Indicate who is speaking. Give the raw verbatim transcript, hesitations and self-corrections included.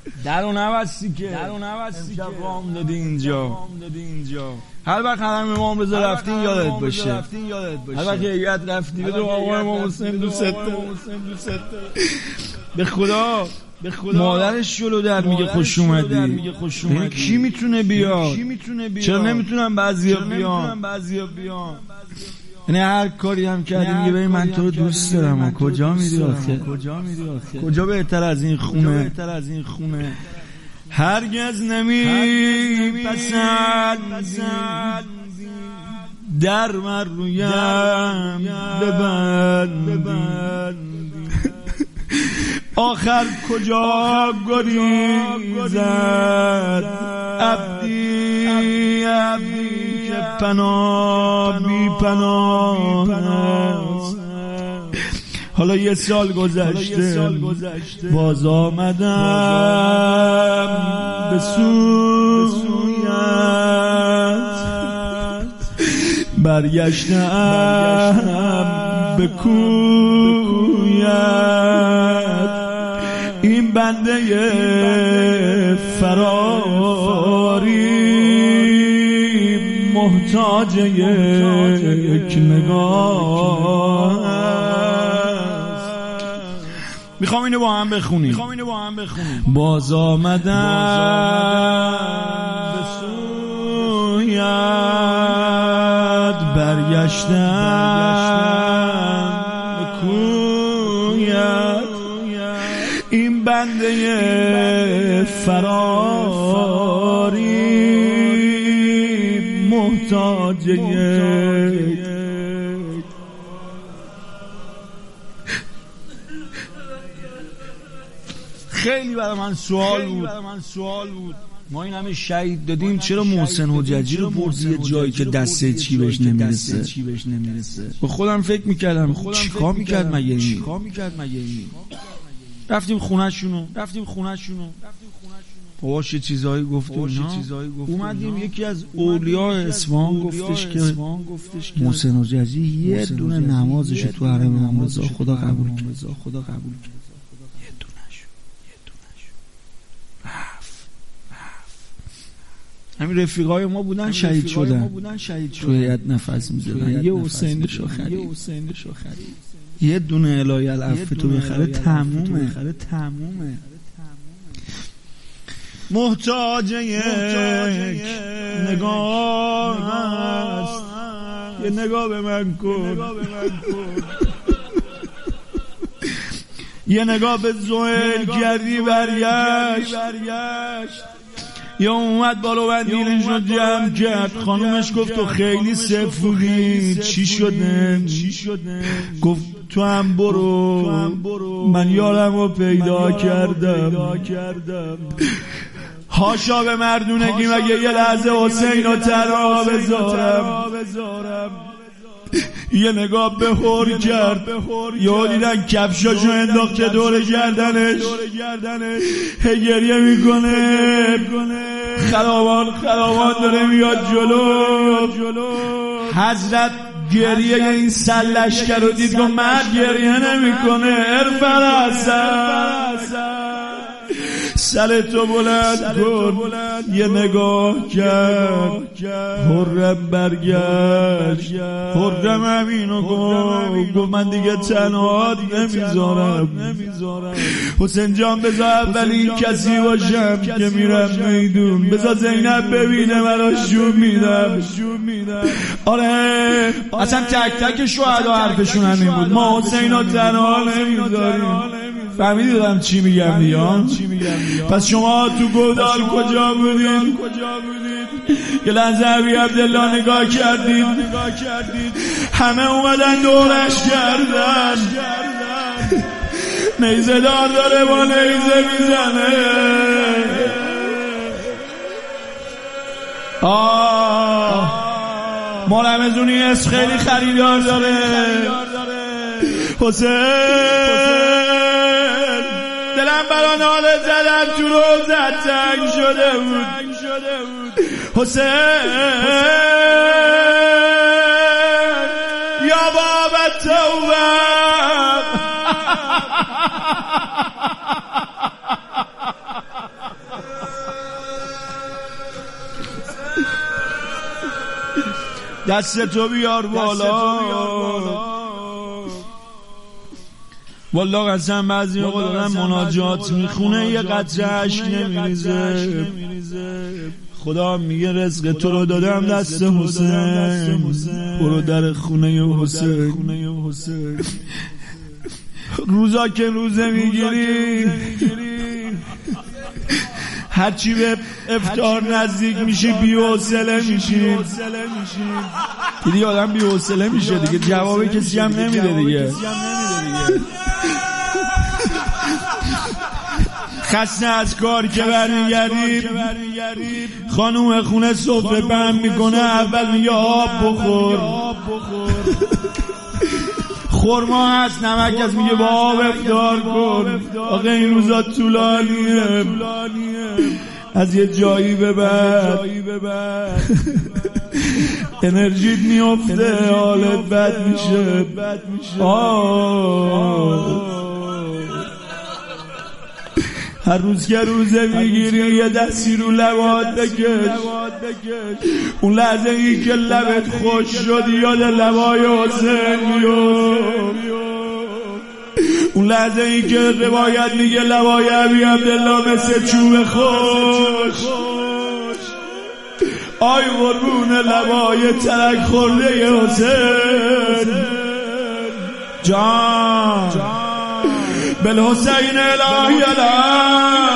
Speaker 1: درو نبستی که درو نبستی که وام دادی اینجا هر وقت حرم امام رضا رفتین یادت باشه هر وقت هیئت رفتی به آقا امام حسین دوست به خدا به خدا مادرش جلو در میگه خوش اومدی این کی میتونه بیا چرا نمیتونم بعضیا بیان یعنی هر کاری هم کردی میگه ببین من تو رو دوست دارم کجا میری آخه کجا بهتر از این خونه هرگز نمیپسندی در من رویم ببندی آخر کجا گریزد عبدی عبدی که پناه بی پناه است حالا یه سال گذشته باز آمدم به سویت برگشتم به کویت این بنده فراری محتاج یک نگاه است. میخوام اینو با هم بخونیم باز آمدم به سویت برگشتم به کویت این بنده فراری محتاج یک خیلی برای من سوال بود ما این همه شهید دادیم چرا محسن حججی رو بردی یه جایی که دسته چی بهش نمیرسه با خودم فکر میکردم چیکار میکرد مگه این رفتیم خونه شونو باباش یه چیزایی گفت و اومدیم یکی از اولیاء اصفهان گفتش که محسن حججی یه دونه نمازش تو حرم امام رضا خدا قبول کرد یه دونش همین رفیقای ما بودن شهید شدن تو هیئت نفس میزدن یه حسین شو خرید یه دونه الهی العفو تو بخره تمومه محتاج یک نگاه است یه نگاه به من کن یه نگاه به زهل کردی برگشت یا اومد بالو بندیلش رو جمع کرد خانومش گفت تو خیلی سفوری چی شده گفت تو هم برو من یارم رو پیدا کردم هاشا به مردونگی مگه یه لحظه حسین رو تنها بذارم یه نگاه به هور کرد یه دیدن کفشاشو انداخته دور گردنش هی گریه میکنه خرابان خرابان داره میاد جلو حضرت گریه این سلشکر رو دید که مرد گریه نمیکنه ارفع سر تو بلند کن یه نگاه کرد حرم برگشت حرم همینو گفت من دیگه تنهات نمیذارم حسین جان بذار اولی کسی باشم که میرم میدون بذار زینب ببینه منو شوم میدم آره اصلا تک تک شهدا حرفشون همین بود ما حسین رو تنها نمیذاریم فهمیدی دارم چی میگم دیگه پس شما تو گودال کجا بودید یه لحظه عبی عبدالله نگاه کردید همه اومدن دورش کردن نیزه دار داره با نیزه میزنه آه ما رمزونی اس خیلی خریدار داره حسین دلم برا ناله زدم تو روزت تنگ شده بود حسین یا بابا توبه دست تو بیار بالا. والله قسم بعضی موقع دارم مناجات میخونه یه قطره اشک نمیریزه. خدا میگه رزق تو رو دادم دست حسین، برو در خونه حسین. روزا که روزه میگیری هرچی به افطار نزدیک میشی بی‌حوصله میشی. دیگه آدم بی‌حوصله میشه دیگه، جواب کسی هم نمیده دیگه. خسته از کار که برمیگردی خانوم خونه سفره پهن میکنه، اول میگه آب بخور. خورما هست نمک هست میگه با آب افطار کن. آقا این روزا طولانیه، از یه جایی به بعد انرژیت میفته، حالت بد میشه. هر روز که روزه میگیری یه دستی رو لبات بکش. اون لحظه ای که لبت خوش شد یاد لبای حسین میفت. اون لحظه ای که روایت میگه لبای ابی عبدالله مثل چوب خوش. آی قربون لبای ترک خورده حسین جان بالحسین الهی الهی